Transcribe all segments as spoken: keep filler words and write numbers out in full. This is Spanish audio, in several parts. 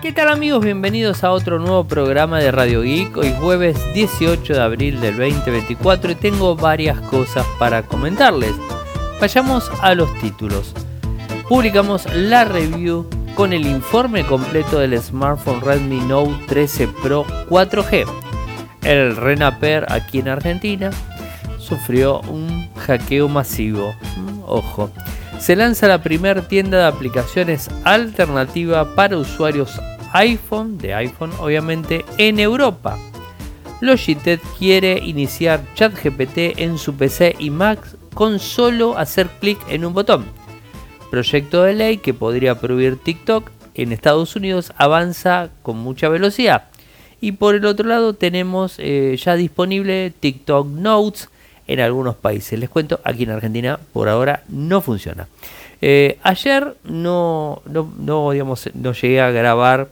¿Qué tal amigos? Bienvenidos a otro nuevo programa de Radio Geek. Hoy jueves dieciocho de abril del veinte veinticuatro y tengo varias cosas para comentarles. Vayamos a los títulos. Publicamos la review con el informe completo del smartphone Redmi Note trece Pro cuatro G. El Renaper aquí en Argentina sufrió un hackeo masivo. Ojo. Se lanza la primera tienda de aplicaciones alternativa para usuarios iPhone, de iPhone obviamente, en Europa. Logitech quiere iniciar ChatGPT en su P C y Mac con solo hacer clic en un botón. Proyecto de ley que podría prohibir TikTok en Estados Unidos avanza con mucha velocidad. Y por el otro lado tenemos eh, ya disponible TikTok Notes en algunos países. Les cuento, aquí en Argentina por ahora no funciona. Eh, ayer no, no, no, digamos, no llegué a grabar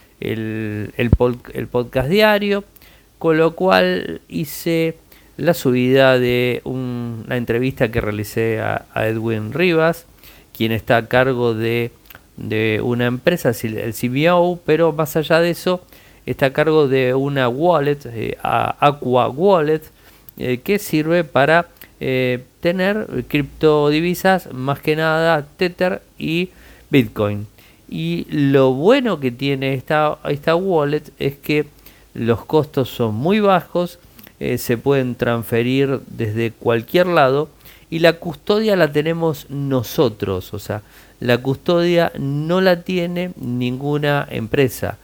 el, el, pod, el podcast diario, con lo cual hice la subida de un, una entrevista que realicé a, a Edwin Rivas, quien está a cargo de, de una empresa, el C B O, pero más allá de eso está a cargo de una wallet, eh, Aqua Wallet, eh, que sirve para eh, tener criptodivisas, más que nada Tether y Bitcoin. Y lo bueno que tiene esta, esta wallet es que los costos son muy bajos, eh, se pueden transferir desde cualquier lado y la custodia la tenemos nosotros. O sea, la custodia no la tiene ninguna empresa,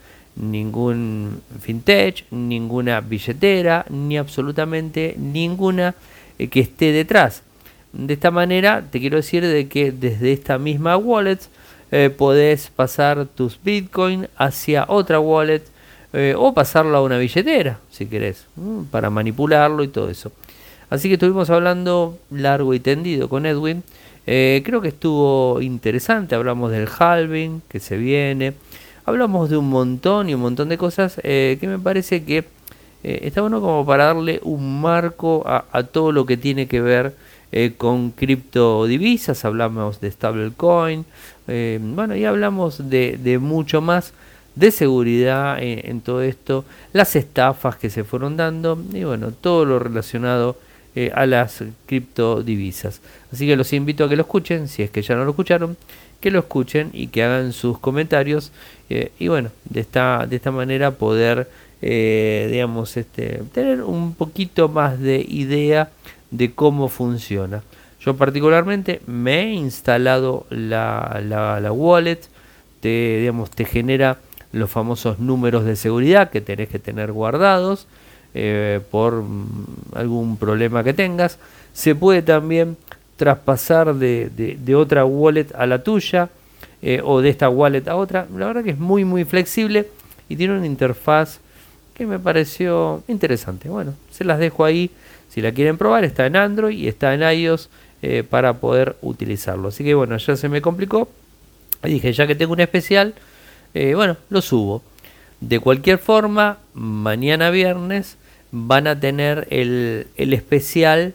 ningún fintech, ninguna billetera, ni absolutamente ninguna eh, que esté detrás. De esta manera te quiero decir de que desde esta misma wallet eh, podés pasar tus Bitcoin hacia otra wallet eh, o pasarlo a una billetera si querés, para manipularlo y todo eso. Así que estuvimos hablando largo y tendido con Edwin. Eh, creo que estuvo interesante. Hablamos del halving que se viene. Hablamos de un montón y un montón de cosas eh, que me parece que eh, está bueno como para darle un marco a, a todo lo que tiene que ver eh, con criptodivisas. Hablamos de stablecoin, eh, bueno, y hablamos de, de mucho más, de seguridad en, en todo esto, las estafas que se fueron dando y bueno, todo lo relacionado eh, a las criptodivisas. Así que los invito a que lo escuchen, si es que ya no lo escucharon, que lo escuchen y que hagan sus comentarios eh, y bueno, de esta, de esta manera poder eh, digamos este, tener un poquito más de idea de cómo funciona. Yo particularmente me he instalado la, la, la wallet, te, digamos, te genera los famosos números de seguridad que tenés que tener guardados eh, por mm, algún problema que tengas. Se puede también traspasar de, de, de otra wallet a la tuya eh, o de esta wallet a otra. La verdad que es muy muy flexible y tiene una interfaz que me pareció interesante. Bueno, se las dejo ahí si la quieren probar. Está en Android y está en iOS eh, para poder utilizarlo. Así que bueno, ya se me complicó y dije, ya que tengo un especial, eh, bueno, lo subo. De cualquier forma, mañana viernes van a tener el, el especial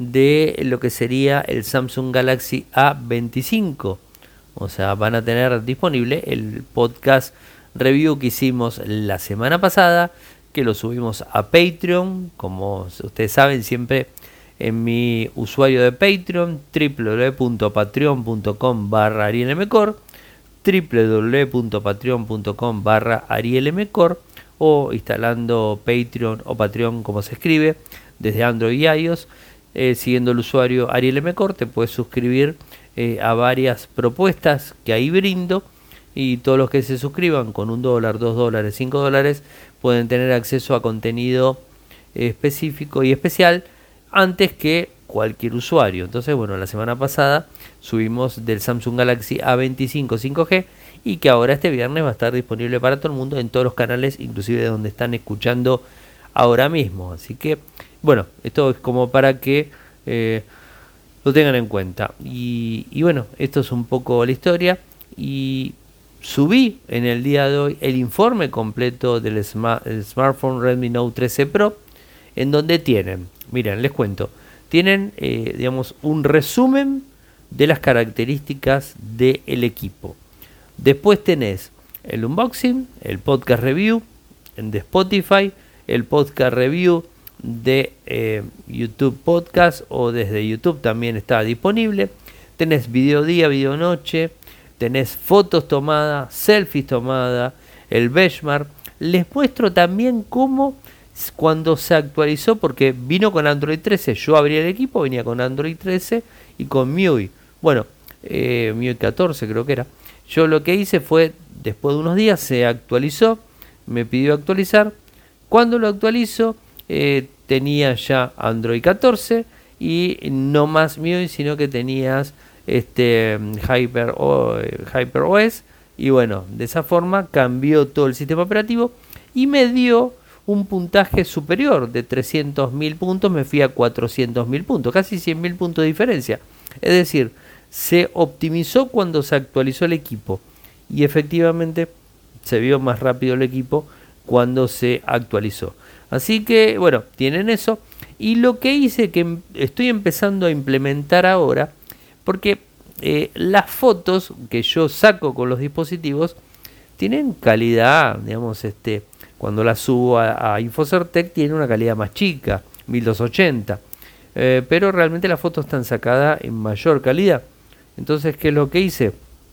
de lo que sería el Samsung Galaxy A veinticinco. O sea, van a tener disponible el podcast review que hicimos la semana pasada, que lo subimos a Patreon, como ustedes saben, siempre en mi usuario de Patreon, www.patreon.com barra arielmcor, www.patreon.com barra arielmcor, o instalando Patreon o Patreon como se escribe desde Android y iOS. Eh, siguiendo el usuario Ariel M. Cor, te puedes suscribir eh, a varias propuestas que ahí brindo y todos los que se suscriban con un dólar, dos dólares, cinco dólares pueden tener acceso a contenido eh, específico y especial antes que cualquier usuario. Entonces, bueno, la semana pasada subimos del Samsung Galaxy A veinticinco cinco G y que ahora este viernes va a estar disponible para todo el mundo en todos los canales, inclusive de donde están escuchando ahora mismo. Así que bueno, esto es como para que eh, lo tengan en cuenta. Y, y bueno, esto es un poco la historia. Y subí en el día de hoy el informe completo del smart, el smartphone Redmi Note trece Pro, en donde tienen, miren, les cuento, tienen, eh, digamos, un resumen de las características del equipo. Después tenés el unboxing, el podcast review de Spotify, el podcast review de eh, YouTube Podcast o desde YouTube también está disponible. Tenés video día, video noche, tenés fotos tomadas, selfies tomadas, el benchmark. Les muestro también cómo cuando se actualizó, porque vino con Android trece, yo abrí el equipo, venía con Android trece y con M I U I. Bueno, eh, M I U I catorce creo que era. Yo lo que hice fue, después de unos días se actualizó, me pidió actualizar. Cuando lo actualizo, eh, tenía ya Android catorce y no más M I U I, sino que tenías este Hyper, o, Hyper O S. Y bueno, de esa forma cambió todo el sistema operativo y me dio un puntaje superior de trescientos mil puntos, me fui a cuatrocientos mil puntos, casi cien mil puntos de diferencia. Es decir, se optimizó cuando se actualizó el equipo y efectivamente se vio más rápido el equipo cuando se actualizó. Así que bueno, tienen eso. Y lo que hice, que estoy empezando a implementar ahora, porque eh, las fotos que yo saco con los dispositivos tienen calidad, digamos, este, cuando las subo a, a Infocertec tiene una calidad más chica, mil doscientos ochenta, eh, pero realmente las fotos están sacadas en mayor calidad. Entonces, ¿qué es lo que hice?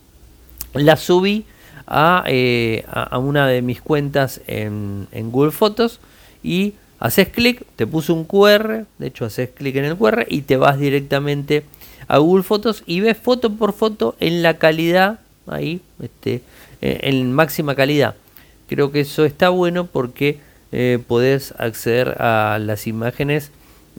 Las subí a, eh, a, a una de mis cuentas en, en Google Fotos y haces clic, te puse un Q R, de hecho haces clic en el Q R y te vas directamente a Google Fotos y ves foto por foto en la calidad, ahí, este, en máxima calidad. Creo que eso está bueno porque eh, podés acceder a las imágenes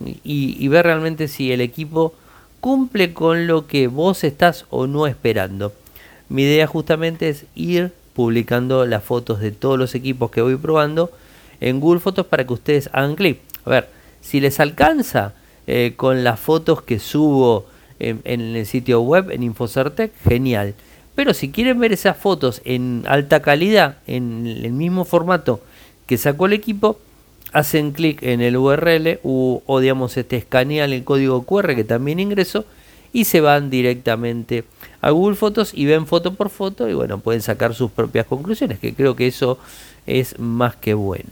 y, y ver realmente si el equipo cumple con lo que vos estás o no esperando. Mi idea justamente es ir publicando las fotos de todos los equipos que voy probando en Google Fotos para que ustedes hagan clic. A ver, si les alcanza eh, con las fotos que subo en, en el sitio web, en Infocertec, genial. Pero si quieren ver esas fotos en alta calidad, en el mismo formato que sacó el equipo, hacen clic en el U R L u, o digamos este escanean el código Q R que también ingreso y se van directamente a Google Fotos y ven foto por foto y bueno, pueden sacar sus propias conclusiones, que creo que eso es más que bueno.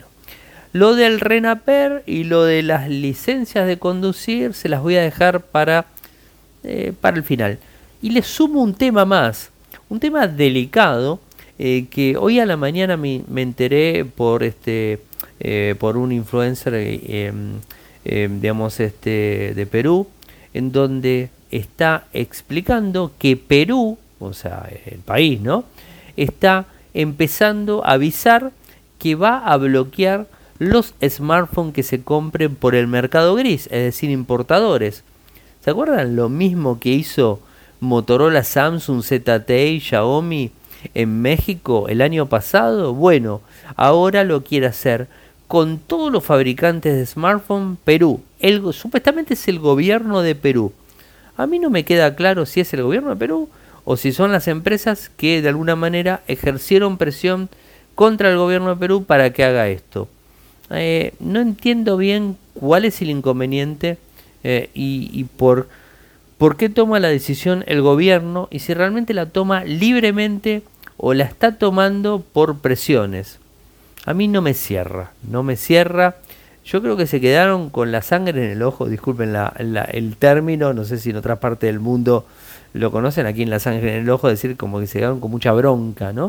Lo del RENAPER y lo de las licencias de conducir se las voy a dejar para, eh, para el final. Y les sumo un tema más. Un tema delicado eh, que hoy a la mañana me, me enteré por este eh, por un influencer eh, eh, digamos este de Perú, en donde está explicando que Perú, o sea el país, ¿no? Está empezando a avisar que va a bloquear los smartphones que se compren por el mercado gris, es decir, importadores. ¿Se acuerdan lo mismo que hizo Motorola, Samsung, Z T E y Xiaomi en México el año pasado? Bueno, ahora lo quiere hacer con todos los fabricantes de smartphone Perú. El, supuestamente es el gobierno de Perú. A mí no me queda claro si es el gobierno de Perú o si son las empresas que de alguna manera ejercieron presión contra el gobierno de Perú para que haga esto. Eh, no entiendo bien cuál es el inconveniente eh, y, y por... ¿Por qué toma la decisión el gobierno y si realmente la toma libremente o la está tomando por presiones? A mí no me cierra, no me cierra. Yo creo que se quedaron con la sangre en el ojo, disculpen la, la, el término, no sé si en otra parte del mundo lo conocen, aquí en la sangre en el ojo, decir como que se quedaron con mucha bronca, ¿no?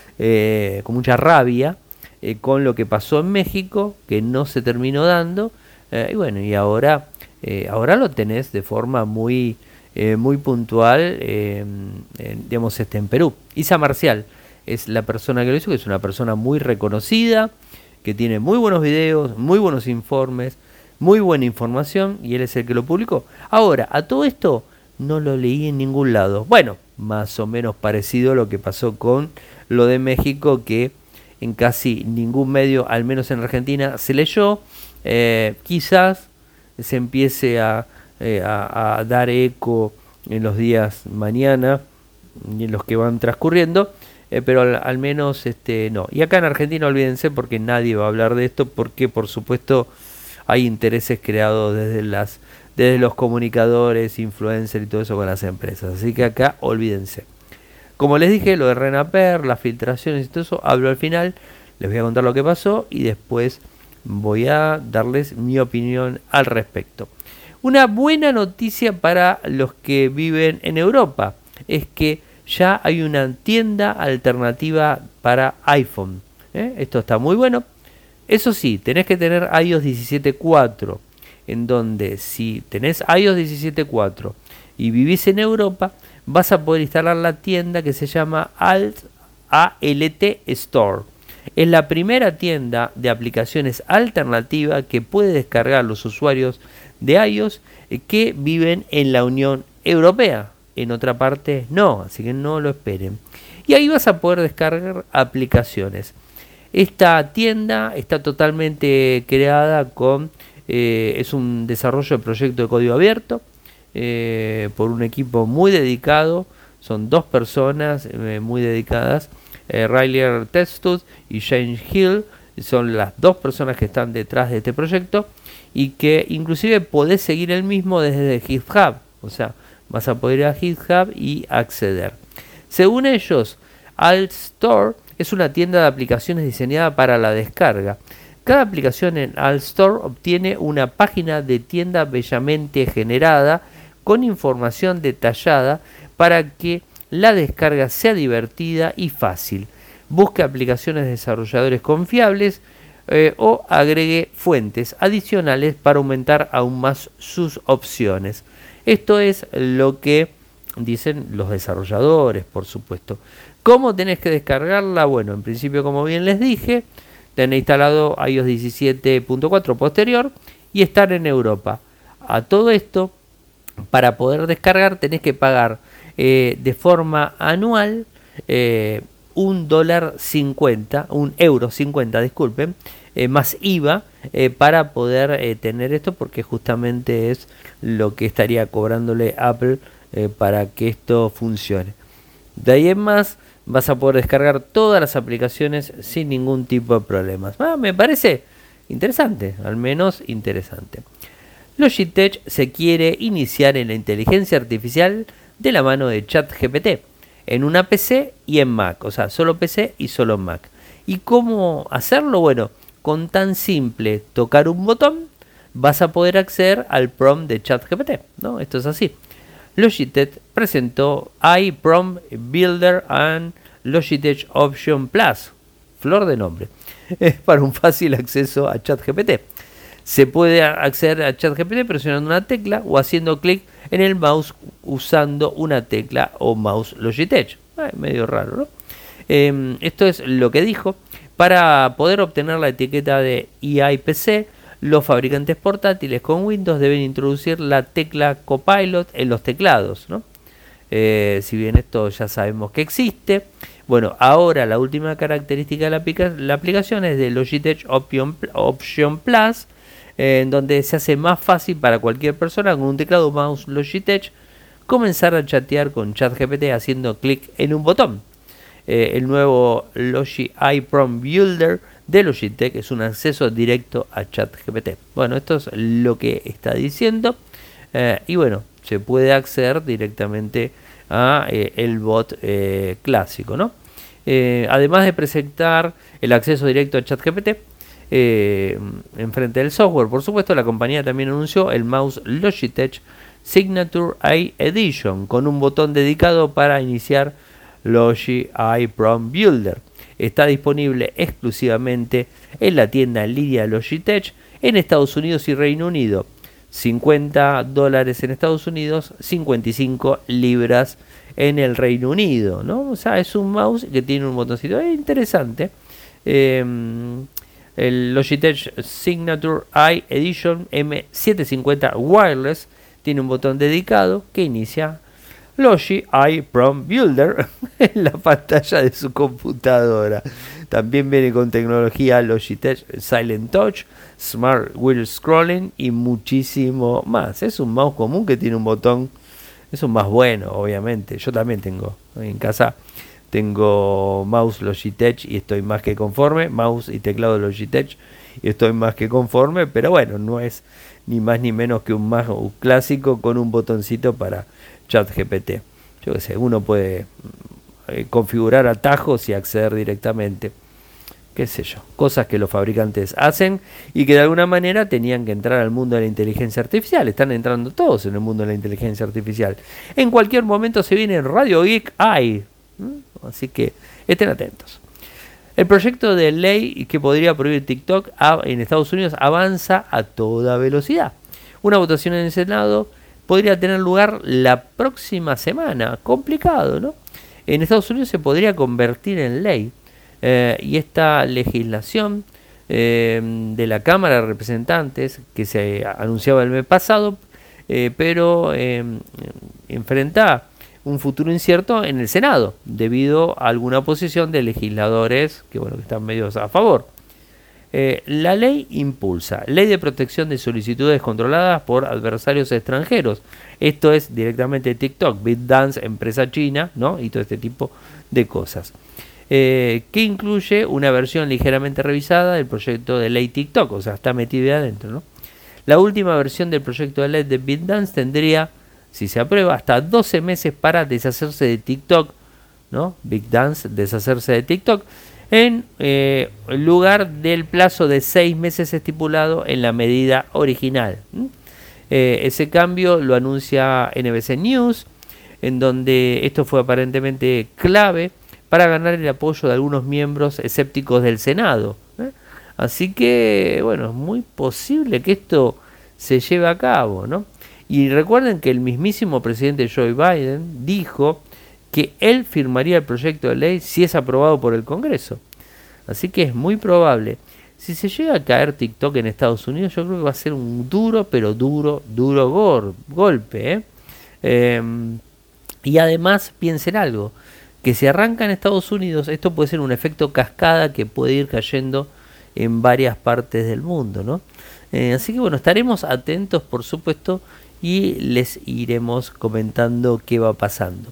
Eh, con mucha rabia eh, con lo que pasó en México, que no se terminó dando, eh, y bueno, y ahora... Eh, ahora lo tenés de forma muy, eh, muy puntual, eh, en, digamos, este, en Perú. Isa Marcial es la persona que lo hizo, que es una persona muy reconocida, que tiene muy buenos videos, muy buenos informes, muy buena información, y él es el que lo publicó. Ahora, a todo esto no lo leí en ningún lado. Bueno, más o menos parecido a lo que pasó con lo de México, que en casi ningún medio, al menos en Argentina, se leyó. Eh, quizás se empiece a, eh, a, a dar eco en los días mañana y en los que van transcurriendo, eh, pero al, al menos este no. Y acá en Argentina olvídense porque nadie va a hablar de esto, porque por supuesto hay intereses creados desde las desde los comunicadores, influencers y todo eso con las empresas, así que acá olvídense. Como les dije, lo de Renaper, las filtraciones y todo eso, hablo al final, les voy a contar lo que pasó y después voy a darles mi opinión al respecto. Una buena noticia para los que viven en Europa es que ya hay una tienda alternativa para iPhone. ¿eh? Esto está muy bueno. Eso sí, tenés que tener iOS diecisiete punto cuatro, en donde si tenés iOS diecisiete punto cuatro y vivís en Europa, vas a poder instalar la tienda que se llama Alt Store. Es la primera tienda de aplicaciones alternativa que puede descargar los usuarios de iOS que viven en la Unión Europea. En otra parte no, así que no lo esperen. Y ahí vas a poder descargar aplicaciones. Esta tienda está totalmente creada con, eh, es un desarrollo de proyecto de código abierto eh, por un equipo muy dedicado. Son dos personas eh, muy dedicadas. Eh, Riley Testud y James Hill son las dos personas que están detrás de este proyecto y que inclusive podés seguir el mismo desde GitHub. O sea, vas a poder ir a GitHub y acceder. Según ellos, Alt Store es una tienda de aplicaciones diseñada para la descarga. Cada aplicación en Alt Store obtiene una página de tienda bellamente generada con información detallada para que la descarga sea divertida y fácil. Busque aplicaciones de desarrolladores confiables eh, o agregue fuentes adicionales para aumentar aún más sus opciones. Esto es lo que dicen los desarrolladores, por supuesto. ¿Cómo tenés que descargarla? Bueno, en principio, como bien les dije, tenés instalado iOS diecisiete punto cuatro posterior y estar en Europa. A todo esto, para poder descargar, tenés que pagar eh, de forma anual eh, un dólar cincuenta, un euro cincuenta, disculpen, eh, más I V A eh, para poder eh, tener esto, porque justamente es lo que estaría cobrándole Apple eh, para que esto funcione. De ahí en más, vas a poder descargar todas las aplicaciones sin ningún tipo de problemas. Ah, me parece interesante, al menos interesante. Logitech se quiere iniciar en la inteligencia artificial de la mano de ChatGPT en una P C y en Mac, o sea, solo P C y solo Mac. ¿Y cómo hacerlo? Bueno, con tan simple tocar un botón vas a poder acceder al prompt de ChatGPT, ¿no? Esto es así. Logitech presentó iPrompt Builder and Logitech Option Plus. Flor de nombre. Es para un fácil acceso a ChatGPT. Se puede acceder a ChatGPT presionando una tecla o haciendo clic en el mouse usando una tecla o mouse Logitech. Ay, medio raro, ¿no? Eh, esto es lo que dijo. Para poder obtener la etiqueta de E I P C, los fabricantes portátiles con Windows deben introducir la tecla Copilot en los teclados, ¿no? Eh, si bien esto ya sabemos que existe. Bueno, ahora la última característica de la, aplica la aplicación es de Logitech Option, Option Plus, eh, en donde se hace más fácil para cualquier persona con un teclado mouse Logitech comenzar a chatear con ChatGPT haciendo clic en un botón. Eh, el nuevo Logi iPrompt Builder de Logitech es un acceso directo a ChatGPT. Bueno, esto es lo que está diciendo. Eh, y bueno, se puede acceder directamente a eh, el bot eh, clásico, ¿no? Eh, además de presentar el acceso directo a ChatGPT eh, en frente del software, por supuesto, la compañía también anunció el mouse Logitech Signature Eye Edition con un botón dedicado para iniciar Logi iPrompt Builder. Está disponible exclusivamente en la tienda en línea Logitech en Estados Unidos y Reino Unido. cincuenta dólares en Estados Unidos, cincuenta y cinco libras en el Reino Unido, ¿no? O sea, es un mouse que tiene un botoncito eh, interesante. Eh, el Logitech Signature Eye Edition M setecientos cincuenta Wireless tiene un botón dedicado que inicia Logi iPrompt Builder en la pantalla de su computadora. También viene con tecnología Logitech Silent Touch, Smart Wheel Scrolling y muchísimo más. Es un mouse común que tiene un botón, es un más bueno, obviamente. Yo también tengo en casa, tengo mouse Logitech y estoy más que conforme, mouse y teclado Logitech y estoy más que conforme, pero bueno, no es ni más ni menos que un mouse clásico con un botoncito para ChatGPT. Yo qué sé, uno puede eh, configurar atajos y acceder directamente. Qué sé yo, cosas que los fabricantes hacen y que de alguna manera tenían que entrar al mundo de la inteligencia artificial. Están entrando todos en el mundo de la inteligencia artificial. En cualquier momento se viene Radio Geek ahí. Así que estén atentos. El proyecto de ley que podría prohibir TikTok en Estados Unidos avanza a toda velocidad. Una votación en el Senado podría tener lugar la próxima semana. Complicado, ¿no? En Estados Unidos se podría convertir en ley. Eh, y esta legislación eh, de la Cámara de Representantes, que se anunciaba el mes pasado, eh, pero eh, enfrenta un futuro incierto en el Senado, debido a alguna oposición de legisladores que, bueno, que están medio a favor. Eh, la ley impulsa Ley de Protección de Solicitudes Controladas por Adversarios Extranjeros. Esto es directamente TikTok, ByteDance, empresa china, ¿no? Y todo este tipo de cosas. Eh, que incluye una versión ligeramente revisada del proyecto de ley TikTok, o sea, está metido ahí adentro, ¿no? La última versión del proyecto de ley de ByteDance tendría, si se aprueba, hasta doce meses para deshacerse de TikTok, ¿no? ByteDance, deshacerse de TikTok, en eh, lugar del plazo de seis meses estipulado en la medida original. ¿Mm? Eh, ese cambio lo anuncia N B C News, en donde esto fue aparentemente clave para ganar el apoyo de algunos miembros escépticos del Senado. ¿eh? Así que, bueno, es muy posible que esto se lleve a cabo, ¿no? Y recuerden que el mismísimo presidente Joe Biden dijo que él firmaría el proyecto de ley si es aprobado por el Congreso. Así que es muy probable. Si se llega a caer TikTok en Estados Unidos, yo creo que va a ser un duro, pero duro, duro gor- golpe. ¿eh? Eh, y además, piensen algo. Que si arranca en Estados Unidos, esto puede ser un efecto cascada que puede ir cayendo en varias partes del mundo, ¿no? Eh, así que bueno, estaremos atentos, por supuesto, y les iremos comentando qué va pasando.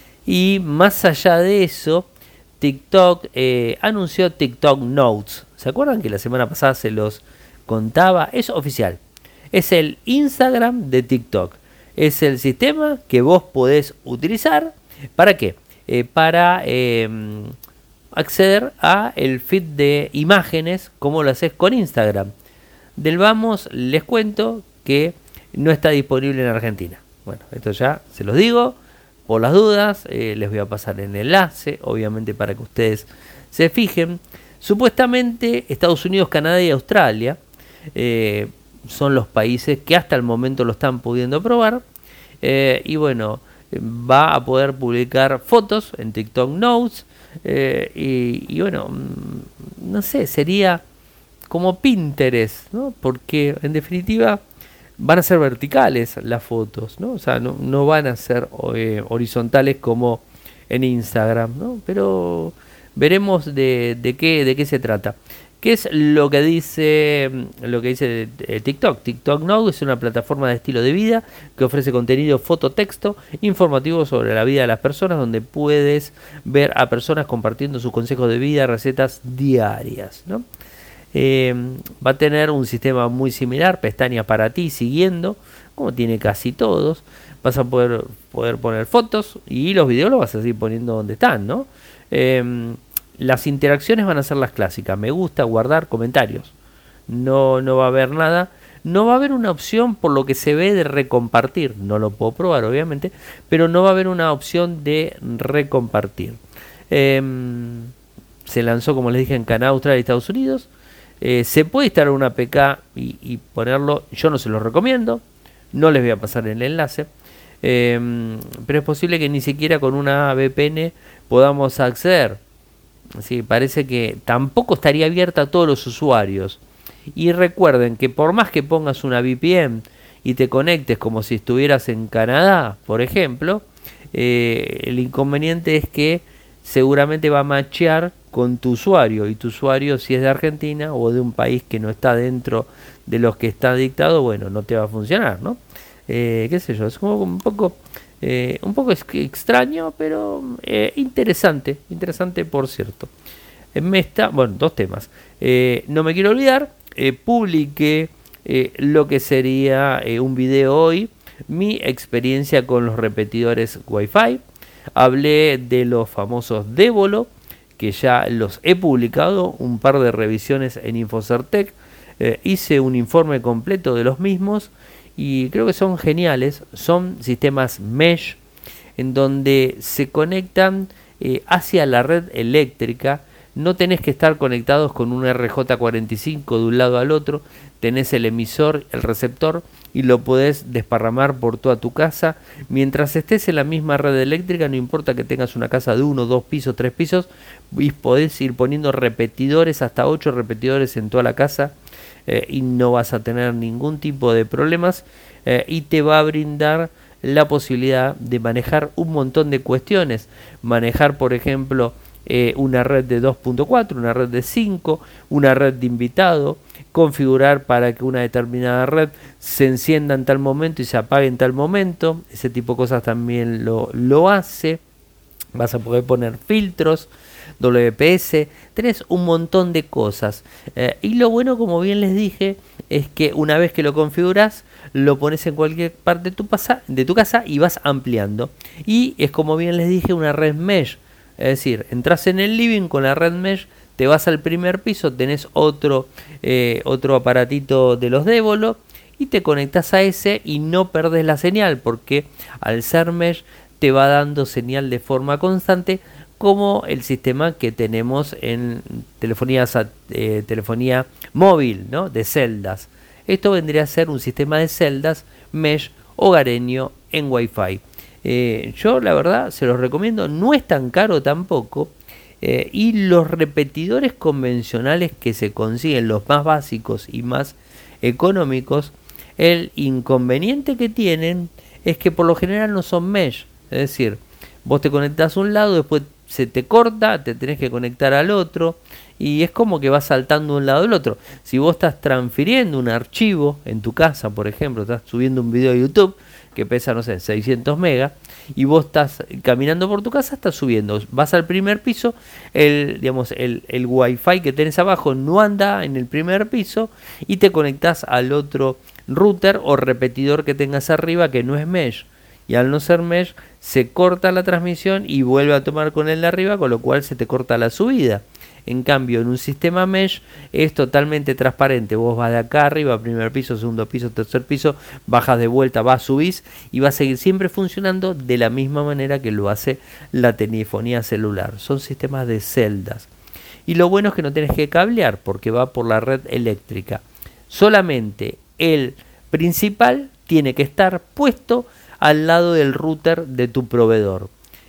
Y más allá de eso, TikTok eh, anunció TikTok Notes. ¿Se acuerdan que la semana pasada se los contaba? Es oficial. Es el Instagram de TikTok. Es el sistema que vos podés utilizar. ¿Para qué? Eh, para eh, acceder a el feed de imágenes como lo haces con Instagram. Del vamos, les cuento que no está disponible en Argentina. Bueno, esto ya se los digo por las dudas. Eh, les voy a pasar el enlace, obviamente, para que ustedes se fijen. Supuestamente Estados Unidos, Canadá y Australia eh, son los países que hasta el momento lo están pudiendo probar. Eh, y bueno, va a poder publicar fotos en TikTok Notes eh, y, y bueno, no sé, sería como Pinterest, ¿no? Porque en definitiva van a ser verticales las fotos, ¿no? O sea, no, no van a ser eh, horizontales como en Instagram, ¿no? Pero veremos de, de qué de qué se trata. ¿Qué es lo que dice lo que dice eh, TikTok? TikTok Now es una plataforma de estilo de vida que ofrece contenido foto-texto informativo sobre la vida de las personas, donde puedes ver a personas compartiendo sus consejos de vida, recetas diarias, ¿no? Eh, va a tener un sistema muy similar, pestañas para ti siguiendo, como tiene casi todos. Vas a poder, poder poner fotos y los videos los vas a seguir poniendo donde están, ¿no? Eh, Las interacciones van a ser las clásicas: me gusta, guardar, comentarios. No, no va a haber nada. No va a haber una opción, por lo que se ve, de recompartir. No lo puedo probar, obviamente, pero no va a haber una opción de recompartir. Eh, se lanzó, como les dije, en Canadá, Australia y Estados Unidos. Eh, se puede instalar una A P K y, y ponerlo. Yo no se lo recomiendo. No les voy a pasar el enlace. Eh, pero es posible que ni siquiera con una V P N podamos acceder. Sí, parece que tampoco estaría abierta a todos los usuarios. Y recuerden que por más que pongas una V P N y te conectes como si estuvieras en Canadá, por ejemplo, eh, el inconveniente es que seguramente va a machear con tu usuario. Y tu usuario, si es de Argentina o de un país que no está dentro de los que está dictado, bueno, no te va a funcionar, ¿no? Eh, qué sé yo, es como un poco... Eh, un poco extraño, pero eh, interesante, interesante por cierto. Eh, me está, bueno, dos temas. Eh, no me quiero olvidar, eh, publiqué eh, lo que sería eh, un video hoy, mi experiencia con los repetidores Wi-Fi. Hablé de los famosos Devolo, que ya los he publicado, un par de revisiones en Infocertec. Eh, hice un informe completo de los mismos y creo que son geniales. Son sistemas mesh en donde se conectan eh, hacia la red eléctrica. No tenés que estar conectados con un R J cuarenta y cinco de un lado al otro. Tenés el emisor, el receptor y lo podés desparramar por toda tu casa. Mientras estés en la misma red eléctrica, no importa que tengas una casa de uno, dos pisos, tres pisos, y podés ir poniendo repetidores, hasta ocho repetidores en toda la casa. Eh, y no vas a tener ningún tipo de problemas eh, y te va a brindar la posibilidad de manejar un montón de cuestiones. Manejar, por ejemplo, eh, una red de dos punto cuatro, una red de cinco, una red de invitado, configurar para que una determinada red se encienda en tal momento y se apague en tal momento. Ese tipo de cosas también lo, lo hace. Vas a poder poner filtros, W P S, tenés un montón de cosas. Eh, y lo bueno, como bien les dije, es que una vez que lo configuras, lo pones en cualquier parte de tu, pasa, de tu casa y vas ampliando. Y es, como bien les dije, una red mesh. Es decir, entras en el living con la red mesh, te vas al primer piso, tenés otro, eh, otro aparatito de los Devolo y te conectas a ese y no perdés la señal, porque al ser mesh te va dando señal de forma constante, como el sistema que tenemos en telefonía, eh, telefonía móvil, ¿no? De celdas. Esto vendría a ser un sistema de celdas mesh hogareño en Wi-Fi. Eh, yo la verdad se los recomiendo, no es tan caro tampoco. Eh, y los repetidores convencionales que se consiguen, los más básicos y más económicos, el inconveniente que tienen es que por lo general no son mesh. Es decir, vos te conectás a un lado, después se te corta, te tenés que conectar al otro y es como que vas saltando de un lado al otro. Si vos estás transfiriendo un archivo en tu casa, por ejemplo, estás subiendo un video de YouTube que pesa, no sé, seiscientos megas, y vos estás caminando por tu casa, estás subiendo, vas al primer piso, el, digamos, el, el Wi-Fi que tenés abajo no anda en el primer piso y te conectás al otro router o repetidor que tengas arriba que no es mesh. Y al no ser mesh, se corta la transmisión y vuelve a tomar con el de arriba, con lo cual se te corta la subida. En cambio, en un sistema mesh es totalmente transparente. Vos vas de acá arriba, primer piso, segundo piso, tercer piso, bajas de vuelta, vas, subís y va a seguir siempre funcionando de la misma manera que lo hace la telefonía celular. Son sistemas de celdas. Y lo bueno es que no tenés que cablear porque va por la red eléctrica. Solamente el principal tiene que estar puesto al lado del router de tu proveedor.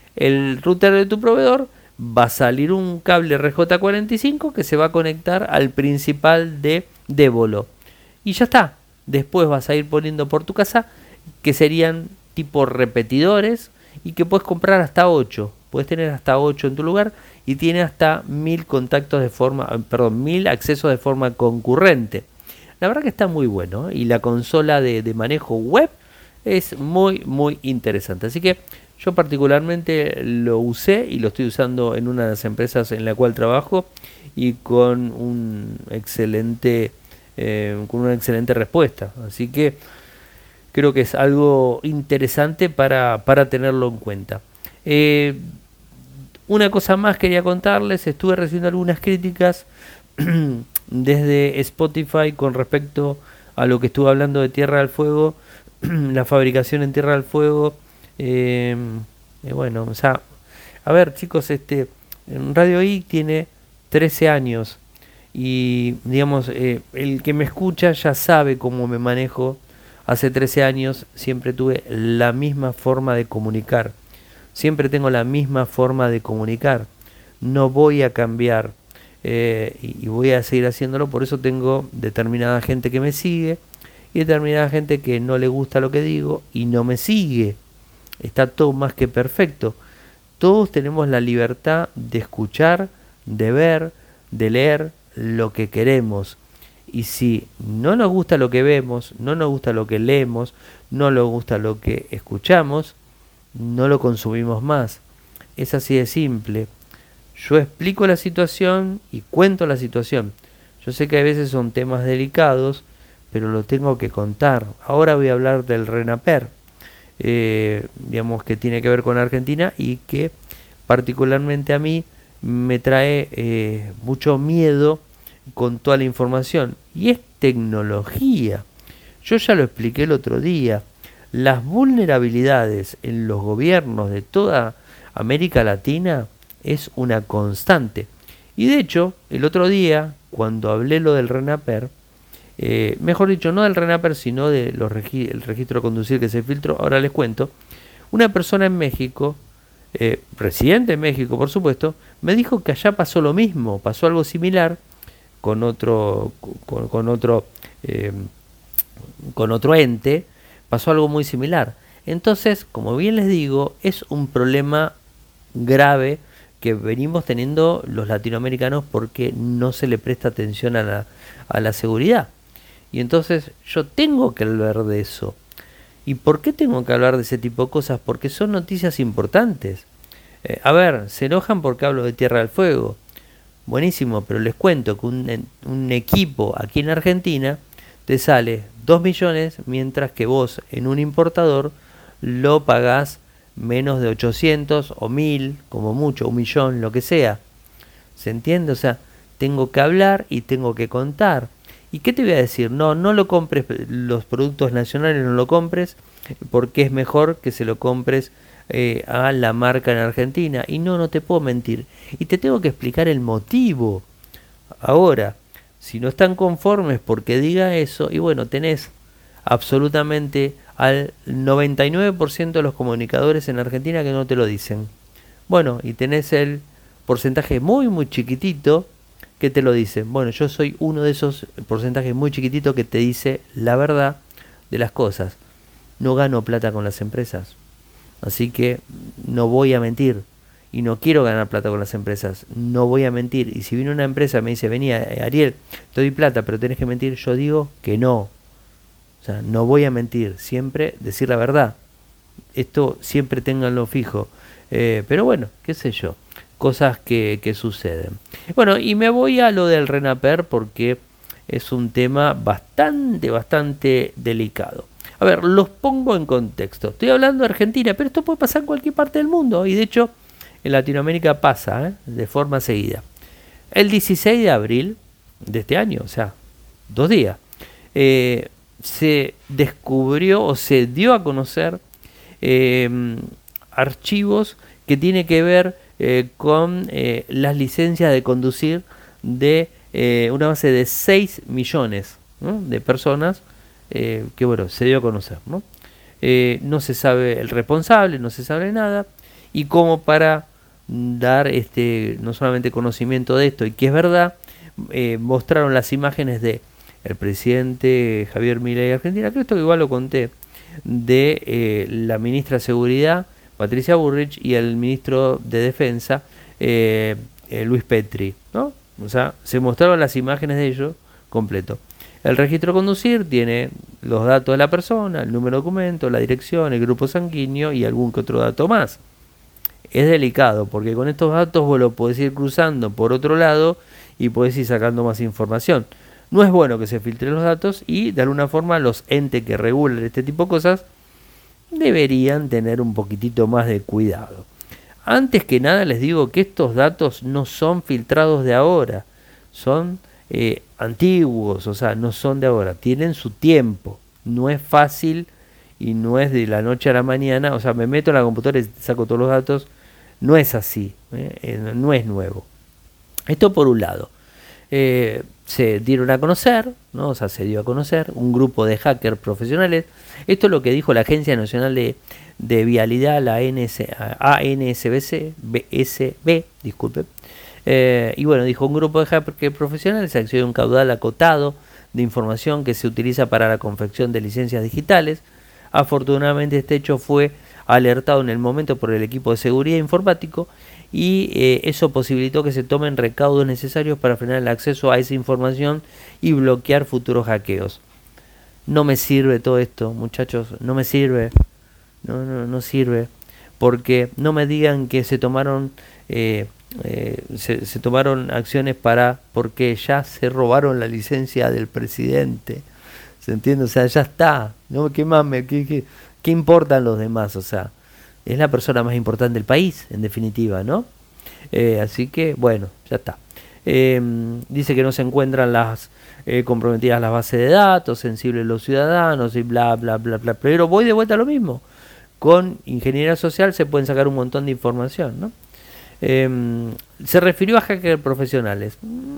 El router de tu proveedor va a salir un cable R J cuarenta y cinco que se va a conectar al principal de Devolo. Y ya está. Después vas a ir poniendo por tu casa, que serían tipo repetidores y que puedes comprar hasta ocho. Puedes tener hasta ocho en tu lugar y tiene hasta mil contactos de forma, perdón, mil accesos de forma concurrente. La verdad que está muy bueno, ¿eh? Y la consola de, de manejo web es muy muy interesante. Así que yo particularmente lo usé y lo estoy usando en una de las empresas en la cual trabajo y con un excelente eh, con una excelente respuesta. Así que creo que es algo interesante para, para tenerlo en cuenta. Eh, una cosa más quería contarles. Estuve recibiendo algunas críticas desde Spotify con respecto a lo que estuve hablando de Tierra del Fuego, la fabricación en Tierra del Fuego. Eh, eh, bueno, o sea, a ver, chicos, este Radio I tiene trece años y digamos, eh, el que me escucha ya sabe cómo me manejo. Hace trece años siempre tuve la misma forma de comunicar, siempre tengo la misma forma de comunicar, no voy a cambiar, eh, y, y voy a seguir haciéndolo. Por eso tengo determinada gente que me sigue y determinada gente que no le gusta lo que digo y no me sigue. Está todo más que perfecto. Todos tenemos la libertad de escuchar, de ver, de leer lo que queremos. Y si no nos gusta lo que vemos, no nos gusta lo que leemos, no nos gusta lo que escuchamos, no lo consumimos más. Es así de simple. Yo explico la situación y cuento la situación. Yo sé que a veces son temas delicados, pero lo tengo que contar. Ahora voy a hablar del RENAPER. eh, digamos que tiene que ver con Argentina y que particularmente a mí me trae eh, mucho miedo con toda la información. Y es tecnología. Yo ya lo expliqué el otro día. Las vulnerabilidades en los gobiernos de toda América Latina es una constante. Y de hecho, el otro día, cuando hablé lo del RENAPER, eh, mejor dicho, no del RENAPER, sino del regi registro de conducir que se filtró, ahora les cuento, una persona en México, eh, residente en México, por supuesto, me dijo que allá pasó lo mismo, pasó algo similar con otro, con, con otro, eh, con otro ente, pasó algo muy similar. Entonces, como bien les digo, es un problema grave que venimos teniendo los latinoamericanos porque no se le presta atención a la, a la seguridad. Y entonces yo tengo que hablar de eso. ¿Y por qué tengo que hablar de ese tipo de cosas? Porque son noticias importantes. Eh, a ver, se enojan porque hablo de Tierra del Fuego. Buenísimo, pero les cuento que un, un equipo aquí en Argentina te sale dos millones, mientras que vos en un importador lo pagás menos de ochocientos o mil, como mucho, un millón, lo que sea. ¿Se entiende? O sea, tengo que hablar y tengo que contar. ¿Y qué te voy a decir? No, no lo compres, los productos nacionales no lo compres, porque es mejor que se lo compres eh, a la marca en Argentina. Y no, no te puedo mentir. Y te tengo que explicar el motivo. Ahora, si no están conformes porque diga eso, y bueno, tenés absolutamente al noventa y nueve por ciento de los comunicadores en Argentina que no te lo dicen. Bueno, y tenés el porcentaje muy muy chiquitito que te lo dicen. Bueno, yo soy uno de esos porcentajes muy chiquititos que te dice la verdad de las cosas. No gano plata con las empresas, así que no voy a mentir. Y no quiero ganar plata con las empresas, no voy a mentir. Y si viene una empresa y me dice, vení Ariel, te doy plata, pero tenés que mentir, yo digo que no. O sea, no voy a mentir, siempre decir la verdad. Esto siempre ténganlo fijo. Eh, pero bueno, qué sé yo, cosas que, que suceden. Bueno, y me voy a lo del RENAPER porque es un tema bastante, bastante delicado. A ver, los pongo en contexto. Estoy hablando de Argentina, pero esto puede pasar en cualquier parte del mundo. Y de hecho, en Latinoamérica pasa ¿eh? de forma seguida. El dieciséis de abril de este año, o sea, dos días, eh, se descubrió o se dio a conocer eh, archivos que tienen que ver eh, con eh, las licencias de conducir de eh, una base de seis millones ¿no? de personas eh, que bueno, se dio a conocer. ¿no? Eh, no se sabe el responsable, no se sabe nada, y como para dar este no solamente conocimiento de esto y que es verdad, eh, mostraron las imágenes de el presidente Javier Milei de Argentina, creo que igual lo conté, de eh, la ministra de Seguridad, Patricia Bullrich, y el ministro de Defensa, eh, eh, Luis Petri, ¿no? O sea, se mostraron las imágenes de ellos completo. El registro conducir tiene los datos de la persona, el número de documento, la dirección, el grupo sanguíneo y algún que otro dato más. Es delicado porque con estos datos vos lo podés ir cruzando por otro lado y podés ir sacando más información. No es bueno que se filtren los datos y de alguna forma los entes que regulan este tipo de cosas deberían tener un poquitito más de cuidado. Antes que nada les digo que estos datos no son filtrados de ahora, son eh, antiguos, o sea, no son de ahora, tienen su tiempo, no es fácil y no es de la noche a la mañana, o sea, me meto en la computadora y saco todos los datos, no es así, eh, no es nuevo. Esto por un lado. Eh, se dieron a conocer, ¿no? O sea, se dio a conocer un grupo de hackers profesionales. Esto es lo que dijo la Agencia Nacional de, de Vialidad, la A N S B C, disculpe. Eh, y bueno, dijo un grupo de hackers profesionales accedió a un caudal acotado de información que se utiliza para la confección de licencias digitales. Afortunadamente este hecho fue alertado en el momento por el equipo de seguridad informático y eh, eso posibilitó que se tomen recaudos necesarios para frenar el acceso a esa información y bloquear futuros hackeos. No me sirve todo esto, muchachos, no me sirve, no, no, no sirve, porque no me digan que se tomaron eh, eh, se, se tomaron acciones para porque ya se robaron la licencia del presidente. ¿Se entiende? O sea, ya está. ¿No? ¿Qué más me, qué, qué, ¿qué importan los demás? O sea, es la persona más importante del país, en definitiva, ¿no? Eh, así que, bueno, ya está. Eh, dice que no se encuentran las eh, comprometidas las bases de datos, sensibles los ciudadanos y bla, bla, bla, bla. Pero voy de vuelta a lo mismo. Con ingeniería social se pueden sacar un montón de información, ¿no? Eh, se refirió a hackers profesionales.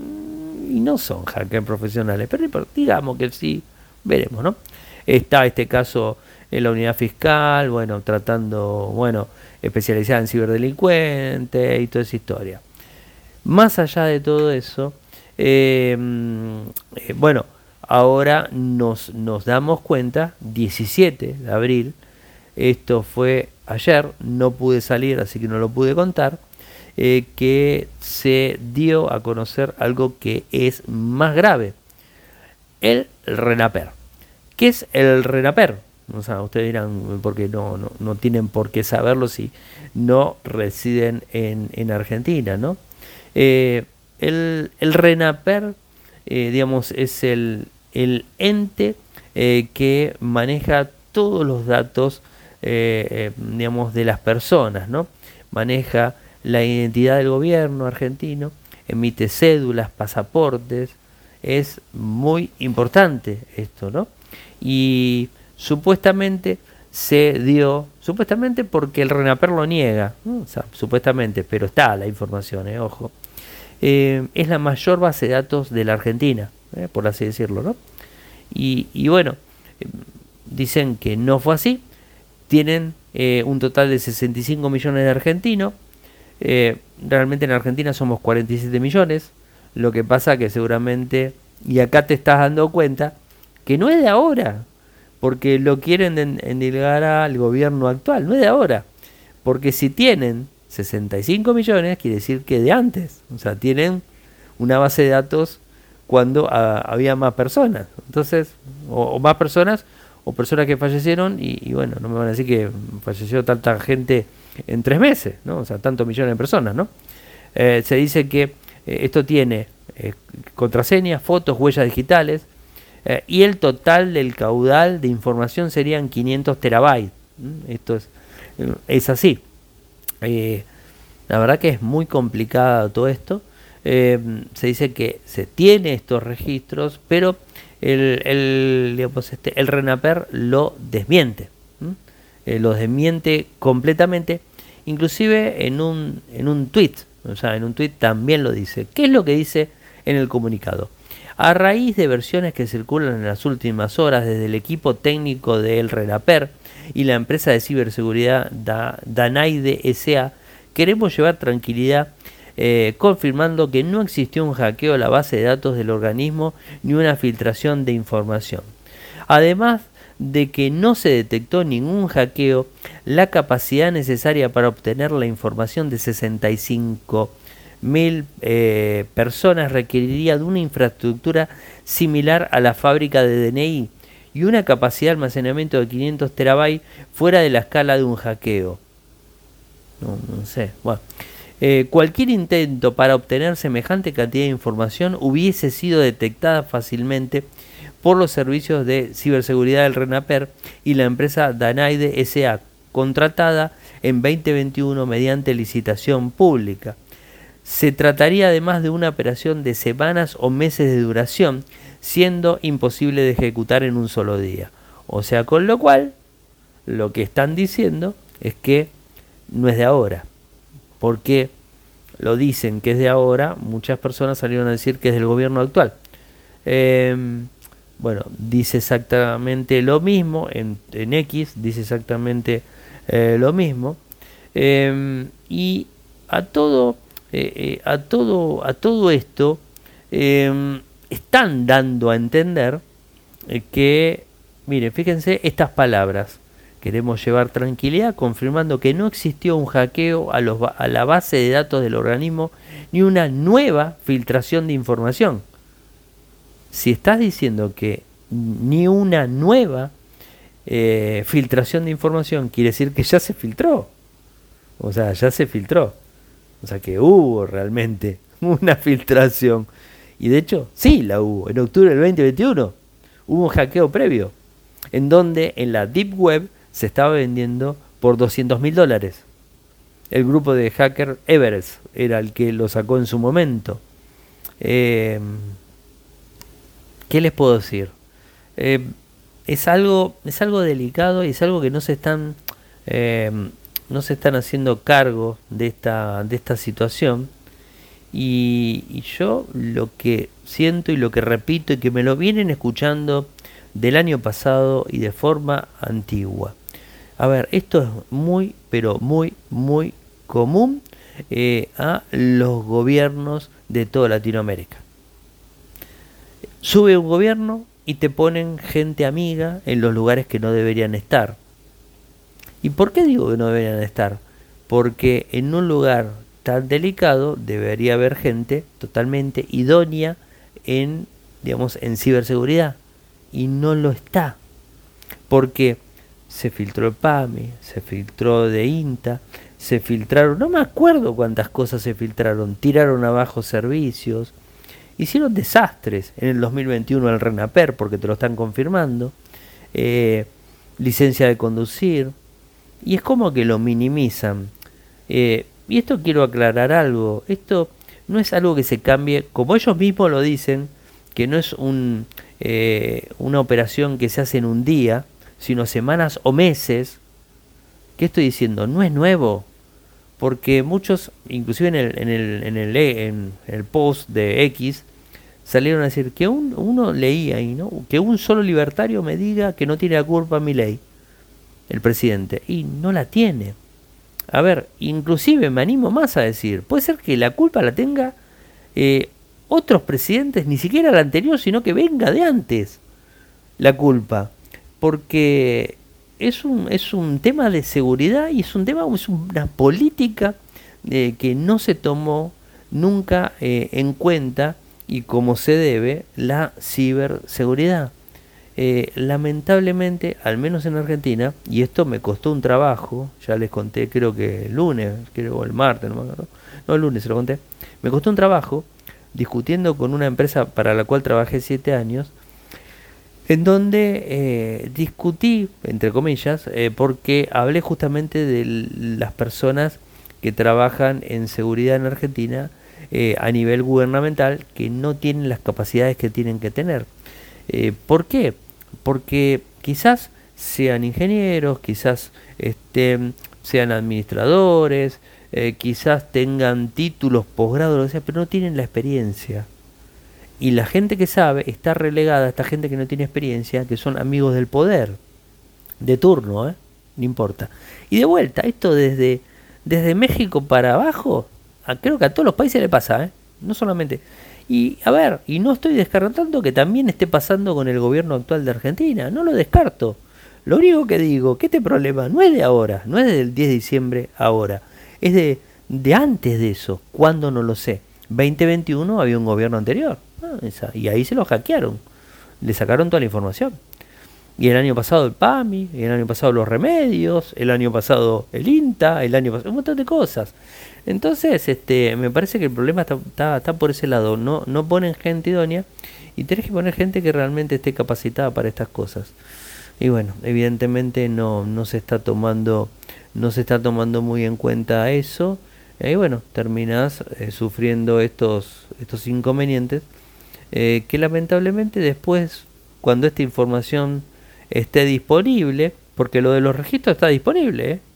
Y no son hackers profesionales, pero digamos que sí, veremos, ¿no? Está este caso en la unidad fiscal, bueno, tratando, bueno, especializada en ciberdelincuentes y toda esa historia. Más allá de todo eso, eh, eh, bueno, ahora nos, nos damos cuenta, diecisiete de abril, esto fue ayer, no pude salir, así que no lo pude contar, eh, que se dio a conocer algo que es más grave, el RENAPER. ¿Qué es el RENAPER? O sea, ustedes dirán, porque no, no, no tienen por qué saberlo si no residen en, en Argentina, ¿no? Eh, el, el RENAPER, eh, digamos, es el, el ente eh, que maneja todos los datos, eh, eh, digamos, de las personas, ¿no? Maneja la identidad del gobierno argentino, emite cédulas, pasaportes, es muy importante esto, ¿no? Y supuestamente se dio, supuestamente porque el RENAPER lo niega, ¿no? O sea, supuestamente, pero está la información, eh, ojo. Eh, es la mayor base de datos de la Argentina, eh, por así decirlo, ¿no? Y, y bueno, eh, dicen que no fue así, tienen eh, un total de sesenta y cinco millones de argentinos, eh, realmente en Argentina somos cuarenta y siete millones, lo que pasa que seguramente, y acá te estás dando cuenta, que no es de ahora, porque lo quieren endilgar al gobierno actual, no es de ahora, porque si tienen sesenta y cinco millones, quiere decir que de antes, o sea, tienen una base de datos cuando a, había más personas, entonces, o, o más personas, o personas que fallecieron, y, y bueno, no me van a decir que falleció tanta gente en tres meses, ¿no? O sea, tantos millones de personas, ¿no? Eh, se dice que eh, esto tiene eh, contraseñas, fotos, huellas digitales, eh, y el total del caudal de información serían quinientos terabytes. ¿Mm? Esto es, es así. Eh, la verdad que es muy complicado todo esto. Eh, se dice que se tiene estos registros, pero el, el, digamos, este, el RENAPER lo desmiente. ¿Mm? Eh, lo desmiente completamente, inclusive en un, en un tweet. O sea, en un tweet también lo dice. ¿Qué es lo que dice en el comunicado? A raíz de versiones que circulan en las últimas horas desde el equipo técnico del RENAPER y la empresa de ciberseguridad da, Danaide S A, queremos llevar tranquilidad eh, confirmando que no existió un hackeo a la base de datos del organismo ni una filtración de información. Además de que no se detectó ningún hackeo, la capacidad necesaria para obtener la información de sesenta y cinco mil eh, personas requeriría de una infraestructura similar a la fábrica de D N I y una capacidad de almacenamiento de quinientos terabytes fuera de la escala de un hackeo. No, no sé. Bueno. Eh, cualquier intento para obtener semejante cantidad de información hubiese sido detectada fácilmente por los servicios de ciberseguridad del RENAPER y la empresa Danaide S A, contratada en veinte veintiuno mediante licitación pública. Se trataría además de una operación de semanas o meses de duración, siendo imposible de ejecutar en un solo día. O sea, con lo cual, lo que están diciendo es que no es de ahora. Porque lo dicen que es de ahora, muchas personas salieron a decir que es del gobierno actual. Eh, bueno, dice exactamente lo mismo, en, en X dice exactamente eh, lo mismo. Eh, y a todo... Eh, eh, a todo a todo esto eh, están dando a entender eh, que, miren, fíjense estas palabras: queremos llevar tranquilidad confirmando que no existió un hackeo a, los, a la base de datos del organismo ni una nueva filtración de información. Si estás diciendo que ni una nueva eh, filtración de información, quiere decir que ya se filtró, o sea, ya se filtró. O sea que hubo realmente una filtración. Y de hecho, sí la hubo. En octubre del veinte veintiuno hubo un hackeo previo, en donde en la Deep Web se estaba vendiendo por doscientos mil dólares. El grupo de hacker Everest era el que lo sacó en su momento. Eh, ¿Qué les puedo decir? Eh, es algo, es algo delicado y es algo que no se están, eh, no se están haciendo cargo de esta, de esta situación. Y, y yo lo que siento y lo que repito y que me lo vienen escuchando del año pasado y de forma antigua. A ver, esto es muy, pero muy, muy común eh, a los gobiernos de toda Latinoamérica. Sube un gobierno y te ponen gente amiga en los lugares que no deberían estar. ¿Y por qué digo que no deberían estar? Porque en un lugar tan delicado debería haber gente totalmente idónea en, digamos, en ciberseguridad. Y no lo está. Porque se filtró el PAMI, se filtró de INTA, se filtraron, no me acuerdo cuántas cosas se filtraron, tiraron abajo servicios, hicieron desastres en el dos mil veintiuno al RENAPER, porque te lo están confirmando, eh, licencia de conducir, y es como que lo minimizan. Eh, y esto quiero aclarar algo, esto no es algo que se cambie, como ellos mismos lo dicen, que no es un, eh, una operación que se hace en un día, sino semanas o meses. ¿Qué estoy diciendo? No es nuevo, porque muchos, inclusive en el, en el, en el, en el post de X, salieron a decir que un, uno leía ahí, ¿no? Que un solo libertario me diga que no tiene la culpa Milei, el presidente, y no la tiene. A ver, inclusive me animo más a decir, puede ser que la culpa la tenga eh, otros presidentes, ni siquiera el anterior, sino que venga de antes la culpa. Porque es un, es un tema de seguridad y es un tema, es una política eh, que no se tomó nunca eh, en cuenta y como se debe la ciberseguridad. Eh, lamentablemente, al menos en Argentina, y esto me costó un trabajo, ya les conté, creo que el lunes, creo el martes, no me acuerdo, no el lunes se lo conté, me costó un trabajo discutiendo con una empresa para la cual trabajé siete años, en donde eh, discutí, entre comillas, eh, porque hablé justamente de las personas que trabajan en seguridad en Argentina eh, a nivel gubernamental, que no tienen las capacidades que tienen que tener. Eh, ¿Por qué? Porque quizás sean ingenieros, quizás este, sean administradores, eh, quizás tengan títulos, posgrado, lo que sea, pero no tienen la experiencia. Y la gente que sabe está relegada a esta gente que no tiene experiencia, que son amigos del poder, de turno, ¿eh? No importa. Y de vuelta, esto desde, desde México para abajo, a, creo que a todos los países le pasa, ¿eh? No solamente. Y a ver, y no estoy descartando que también esté pasando con el gobierno actual de Argentina, no lo descarto. Lo único que digo, que este problema no es de ahora, no es del diez de diciembre ahora, es de, de antes de eso, cuando no lo sé. veinte veintiuno había un gobierno anterior. Esa, y ahí se lo hackearon, le sacaron toda la información. Y el año pasado el PAMI, el año pasado los remedios, el año pasado el INTA, el año pasado un montón de cosas. Entonces, este, me parece que el problema está, está, está por ese lado. No, no ponen gente idónea y tenés que poner gente que realmente esté capacitada para estas cosas. Y bueno, evidentemente no, no se está tomando, no se está tomando muy en cuenta eso. Y bueno, terminás eh, sufriendo estos, estos inconvenientes. Eh, que lamentablemente después, cuando esta información esté disponible, porque lo de los registros está disponible, ¿eh?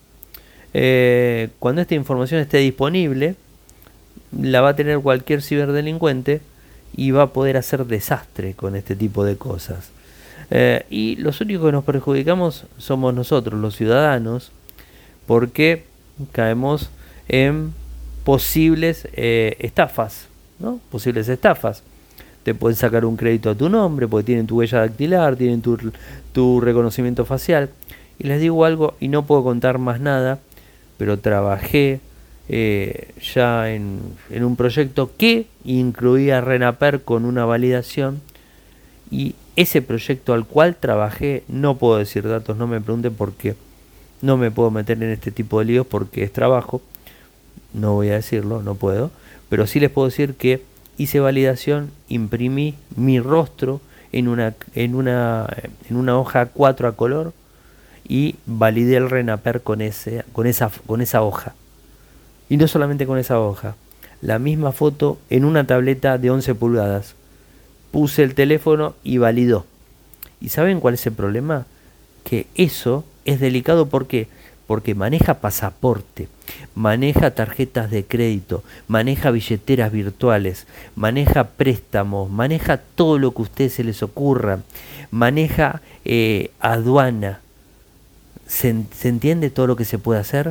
Eh, cuando esta información esté disponible, la va a tener cualquier ciberdelincuente y va a poder hacer desastre con este tipo de cosas. Eh, y los únicos que nos perjudicamos somos nosotros, los ciudadanos, porque caemos en posibles eh, estafas, ¿no? Posibles estafas. Te pueden sacar un crédito a tu nombre porque tienen tu huella dactilar, tienen tu, tu reconocimiento facial. Y les digo algo y no puedo contar más nada, pero trabajé eh, ya en, en un proyecto que incluía RENAPER con una validación. Y ese proyecto al cual trabajé, no puedo decir datos, no me pregunten por qué. No me puedo meter en este tipo de líos porque es trabajo. No voy a decirlo, no puedo. Pero sí les puedo decir que hice validación, imprimí mi rostro en una, en una, en una hoja A cuatro a color y validé el RENAPER con, ese, con, esa, con esa hoja. Y no solamente con esa hoja, la misma foto en una tableta de once pulgadas. Puse el teléfono y validó. ¿Y saben cuál es el problema? Que eso es delicado. ¿Por qué? Porque maneja pasaporte, maneja tarjetas de crédito, maneja billeteras virtuales, maneja préstamos, maneja todo lo que a ustedes se les ocurra, maneja eh, aduana. ¿Se, ¿Se entiende todo lo que se puede hacer?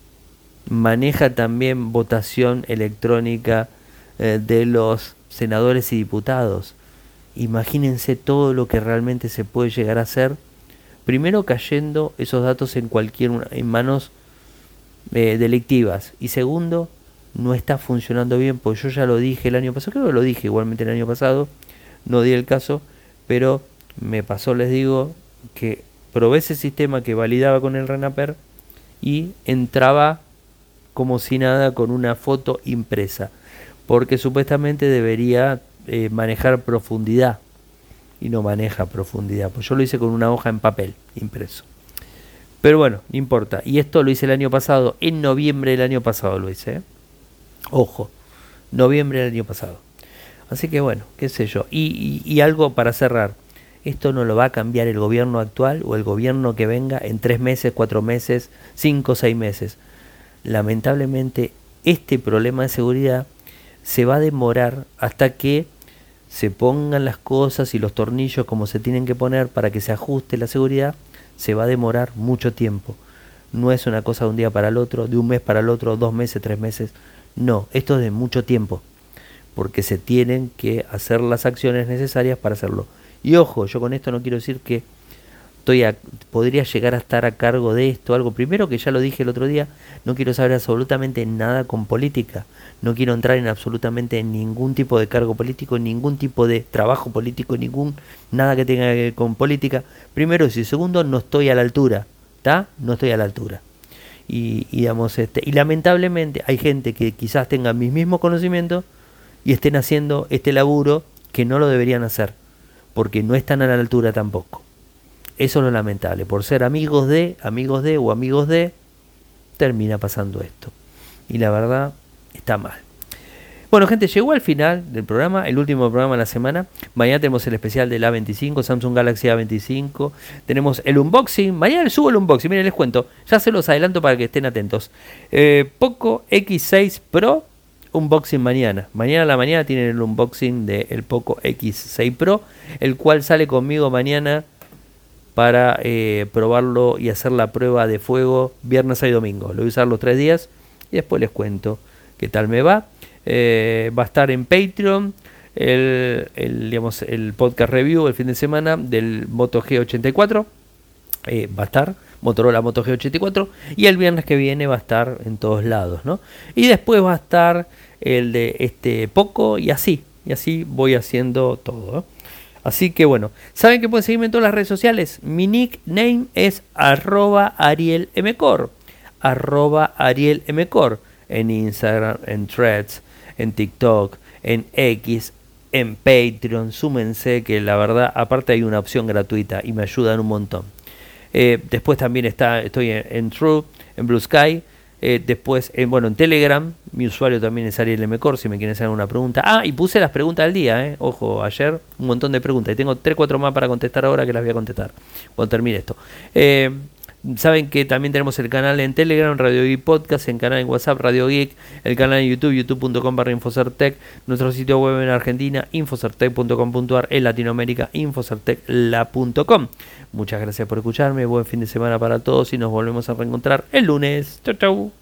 Maneja también votación electrónica eh, de los senadores y diputados. Imagínense todo lo que realmente se puede llegar a hacer. Primero, cayendo esos datos en cualquier en manos eh, delictivas. Y segundo, no está funcionando bien, pues yo ya lo dije el año pasado, creo que lo dije igualmente el año pasado, no di el caso, pero me pasó, les digo, que probé ese sistema que validaba con el RENAPER y entraba como si nada con una foto impresa, porque supuestamente debería eh, manejar profundidad. Y no maneja profundidad, pues yo lo hice con una hoja en papel impreso. Pero bueno, no importa. Y esto lo hice el año pasado, en noviembre del año pasado lo hice, ¿eh? Ojo, noviembre del año pasado. Así que bueno, qué sé yo. Y, y, y algo para cerrar. Esto no lo va a cambiar el gobierno actual o el gobierno que venga en tres meses, cuatro meses, cinco, seis meses. Lamentablemente, este problema de seguridad se va a demorar hasta que se pongan las cosas y los tornillos como se tienen que poner para que se ajuste la seguridad. Se va a demorar mucho tiempo. No es una cosa de un día para el otro, de un mes para el otro, dos meses, tres meses. No, esto es de mucho tiempo, porque se tienen que hacer las acciones necesarias para hacerlo. Y ojo, yo con esto no quiero decir que estoy a, podría llegar a estar a cargo de esto, algo. Primero, que ya lo dije el otro día, no quiero saber absolutamente nada con política. No quiero entrar en absolutamente ningún tipo de cargo político, ningún tipo de trabajo político, ningún nada que tenga que ver con política. Primero eso. Y segundo, no estoy a la altura. ¿Está? No estoy a la altura. Y, y, digamos, este, y lamentablemente hay gente que quizás tenga mis mismos conocimientos y estén haciendo este laburo que no lo deberían hacer, porque no están a la altura tampoco. Eso es lo lamentable. Por ser amigos de, amigos de o amigos de, termina pasando esto. Y la verdad, está mal. Bueno, gente, llegó al final del programa, el último programa de la semana. Mañana tenemos el especial del A veinticinco, Samsung Galaxy A veinticinco. Tenemos el unboxing. Mañana les subo el unboxing. Miren, les cuento. Ya se los adelanto para que estén atentos. Eh, Poco X seis Pro, unboxing mañana. Mañana a la mañana tienen el unboxing del Poco X seis Pro, el cual sale conmigo mañana para eh, probarlo y hacer la prueba de fuego viernes y domingo. Lo voy a usar los tres días y después les cuento qué tal me va. Eh, va a estar en Patreon el, el, digamos, el podcast review el fin de semana del Moto G ochenta y cuatro. Eh, va a estar Motorola Moto G ochenta y cuatro. Y el viernes que viene va a estar en todos lados, ¿no? Y después va a estar el de este Poco y así. Y así voy haciendo todo, ¿eh? Así que bueno, saben que pueden seguirme en todas las redes sociales. Mi nickname es arroba arielmcor, arroba arielmcor, en Instagram, en Threads, en TikTok, en X, en Patreon. Súmense, que la verdad, aparte hay una opción gratuita y me ayudan un montón. Eh, después también está, estoy en, en True, en Blue Sky. Eh, después, eh, bueno, en Telegram, mi usuario también es arielmcor, si me quieren hacer una pregunta. Ah, y puse las preguntas del día, eh. Ojo, ayer un montón de preguntas. Y tengo tres cuatro más para contestar ahora, que las voy a contestar cuando termine esto. Eh, Saben que también tenemos el canal en Telegram, Radio Geek Podcast, el canal en WhatsApp, Radio Geek, el canal en YouTube, youtube punto com barra Infocertec, nuestro sitio web en Argentina, infocertec punto com punto ar, en Latinoamérica, infocertecla punto com. Muchas gracias por escucharme, buen fin de semana para todos y nos volvemos a reencontrar el lunes. Chau, chau.